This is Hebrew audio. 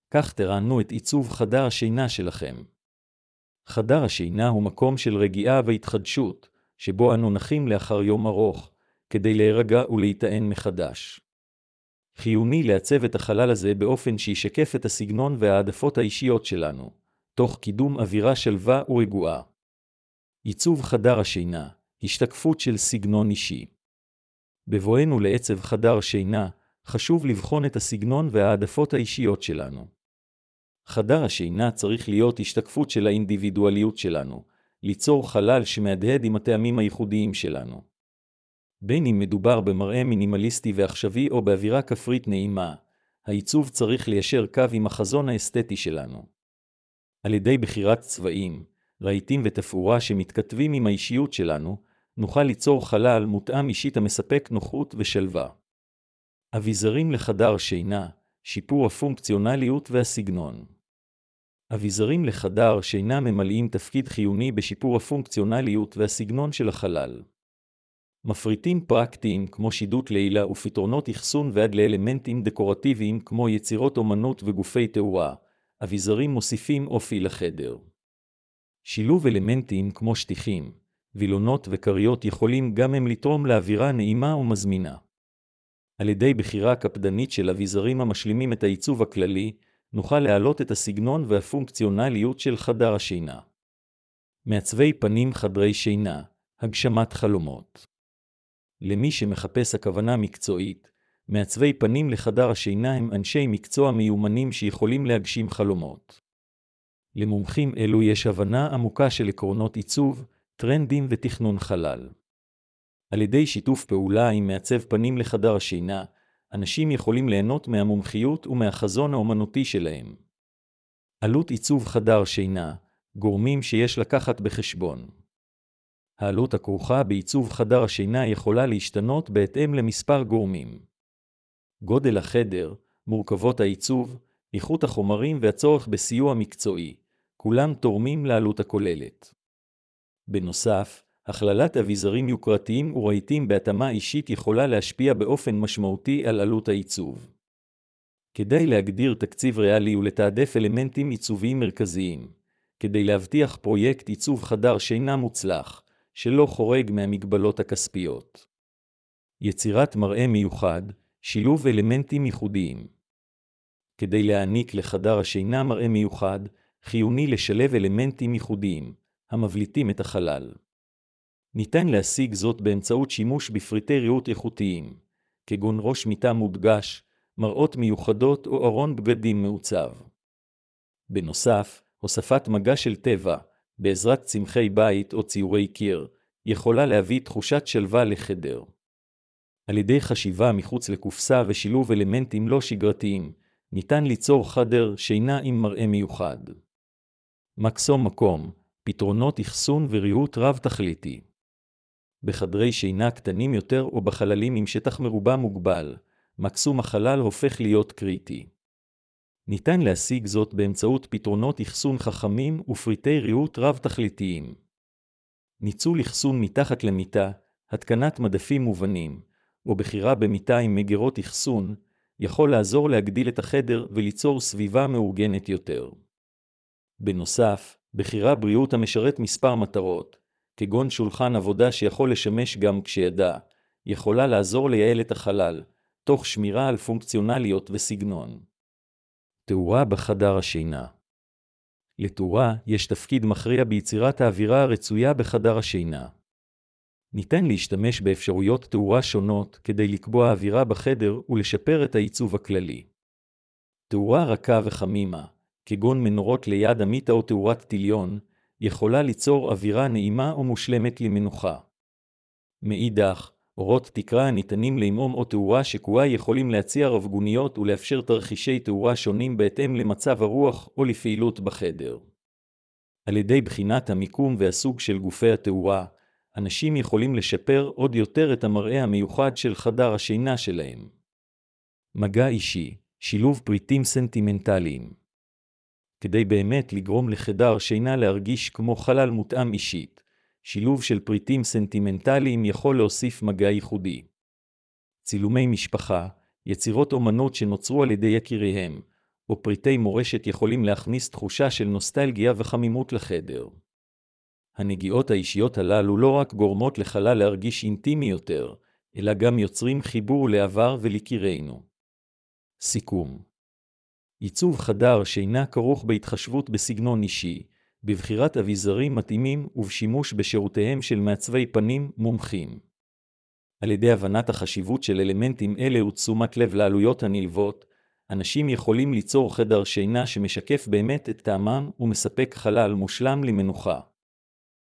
כך תרענו את עיצוב חדר השינה שלכם. חדר השינה הוא מקום של רגיעה והתחדשות, שבו אנו נחים לאחר יום ארוך, כדי להירגע ולהיטען מחדש. חיוני לעצב את החלל הזה באופן שישקף את הסגנון והעדפות האישיות שלנו, תוך קידום אווירה שלווה ורגועה. עיצוב חדר השינה, השתקפות של סגנון אישי. בבואנו לעצב חדר שינה, חשוב לבחון את הסגנון והעדפות האישיות שלנו. חדר השינה צריך להיות השתקפות של האינדיבידואליות שלנו, ליצור חלל שמהדהד עם הטעמים הייחודיים שלנו. בין אם מדובר במראה מינימליסטי ועכשווי או באווירה כפרית נעימה, העיצוב צריך ליישר קו עם החזון האסתטי שלנו. על ידי בחירת צבעים, רהיטים ותפאורה שמתכתבים עם האישיות שלנו, נוכל ליצור חלל מותאם אישית המספק נוחות ושלווה. אביזרים לחדר שינה, שיפור הפונקציונליות והסגנון. אביזרים לחדר שינה ממלאים תפקיד חיוני בשיפור הפונקציונליות והסגנון של החלל. מפריטים פרקטיים כמו שידות לילה ופתרונות אחסון ועד לאלמנטים דקורטיביים כמו יצירות אומנות וגופי תאורה, אביזרים מוסיפים אופי לחדר. שילוב אלמנטים כמו שטיחים, וילונות וקריות יכולים גם הם לתרום לאווירה נעימה ומזמינה. על ידי בחירה קפדנית של אביזרים המשלימים את העיצוב הכללי, נוכל להעלות את הסגנון והפונקציונליות של חדר השינה. מעצבי פנים חדרי שינה, הגשמת חלומות. למי שמחפש הכוונה מקצועית, מעצבי פנים לחדר השינה הם אנשי מקצוע מיומנים שיכולים להגשים חלומות. למומחים אלו יש הבנה עמוקה של עקרונות עיצוב, טרנדים ותכנון חלל. על ידי שיתוף פעולה עם מעצב פנים לחדר השינה, אנשים יכולים ליהנות מהמומחיות ומהחזון האומנותי שלהם. עלות עיצוב חדר שינה, גורמים שיש לקחת בחשבון. העלות הכרוכה בעיצוב חדר השינה יכולה להשתנות בהתאם למספר גורמים. גודל החדר, מורכבות העיצוב, איכות החומרים והצורך בסיוע מקצועי, כולם תורמים לעלות הכוללת. בנוסף, הכללת אביזרים יוקרתיים ורהיטים בהתאמה אישית יכולה להשפיע באופן משמעותי על עלות העיצוב. כדי להגדיר תקציב ריאלי ולתעדף אלמנטים עיצוביים מרכזיים, כדי להבטיח פרויקט עיצוב חדר שינה מוצלח, שלא חורג מהמגבלות הכספיות. יצירת מראה מיוחד, שילוב אלמנטים ייחודיים. כדי להעניק לחדר השינה מראה מיוחד, חיוני לשלב אלמנטים ייחודיים, המבליטים את החלל. ניתן להשיג זאת באמצעות שימוש בפריטי ריהוט איכותיים, כגון ראש מיטה מודגש, מראות מיוחדות או ארון בגדים מעוצב. בנוסף, הוספת מגע של טבע, בעזרת צמחי בית או ציורי קיר, יכולה להביא תחושת שלווה לחדר. על ידי חשיבה מחוץ לקופסה ושילוב אלמנטים לא שגרתיים, ניתן ליצור חדר שינה עם מראה מיוחד. מקסום מקום, פתרונות אחסון וריהוט רב תכליתי. בחדרי שינה קטנים יותר או בחללים עם שטח מרובע מוגבל, מקסום החלל הופך להיות קריטי. ניתן להשיג זאת באמצעות פתרונות אחסון חכמים ופריטי ריהוט רב תכליתיים. ניצול אחסון מתחת למיטה, התקנת מדפים מובנים, או בחירה במיטה עם מגירות אחסון, יכול לעזור להגדיל את החדר וליצור סביבה מאורגנת יותר. בנוסף, בחירה בריאות המשרת מספר מטרות, כגון שולחן עבודה שיכול לשמש גם כשידע, יכולה לעזור לייעל את החלל, תוך שמירה על פונקציונליות וסגנון. תאורה בחדר השינה. לתאורה יש תפקיד מכריע ביצירת האווירה הרצויה בחדר השינה. ניתן להשתמש באפשרויות תאורה שונות כדי לקבוע אווירה בחדר ולשפר את העיצוב הכללי. תאורה רכה וחמימה, כגון מנורות ליד המיטה או תאורת טיליון, יכולה ליצור אווירה נעימה ומושלמת למנוחה. מאידך, אורות תקרה הניתנים לעמעום או תאורה שקועה יכולים להציע רבגוניות ולאפשר תרחישי תאורה שונים בהתאם למצב הרוח או לפעילות בחדר. על ידי בחינת המיקום והסוג של גופי התאורה, אנשים יכולים לשפר עוד יותר את המראה המיוחד של חדר השינה שלהם. מגע אישי, שילוב פריטים סנטימנטליים. כדי באמת לגרום לחדר שינה להרגיש כמו חלל מותאם אישית, שילוב של פריטים סנטימנטליים יכול להוסיף מגע ייחודי. צילומי משפחה, יצירות אומנות שנוצרו על ידי יקיריהם, או פריטי מורשת יכולים להכניס תחושה של נוסטלגיה וחמימות לחדר. הנגיעות האישיות הללו לא רק גורמות לחלל להרגיש אינטימי יותר, אלא גם יוצרים חיבור לעבר ולקירנו. סיכום. עיצוב חדר שינה כרוך בהתחשבות בסגנון אישי, בבחירת אביזרים מתאימים ובשימוש בשירותיהם של מעצבי פנים מומחים. על ידי הבנת החשיבות של אלמנטים אלה ותשומת לב לעלויות הנלוות, אנשים יכולים ליצור חדר שינה שמשקף באמת את טעמם ומספק חלל מושלם למנוחה.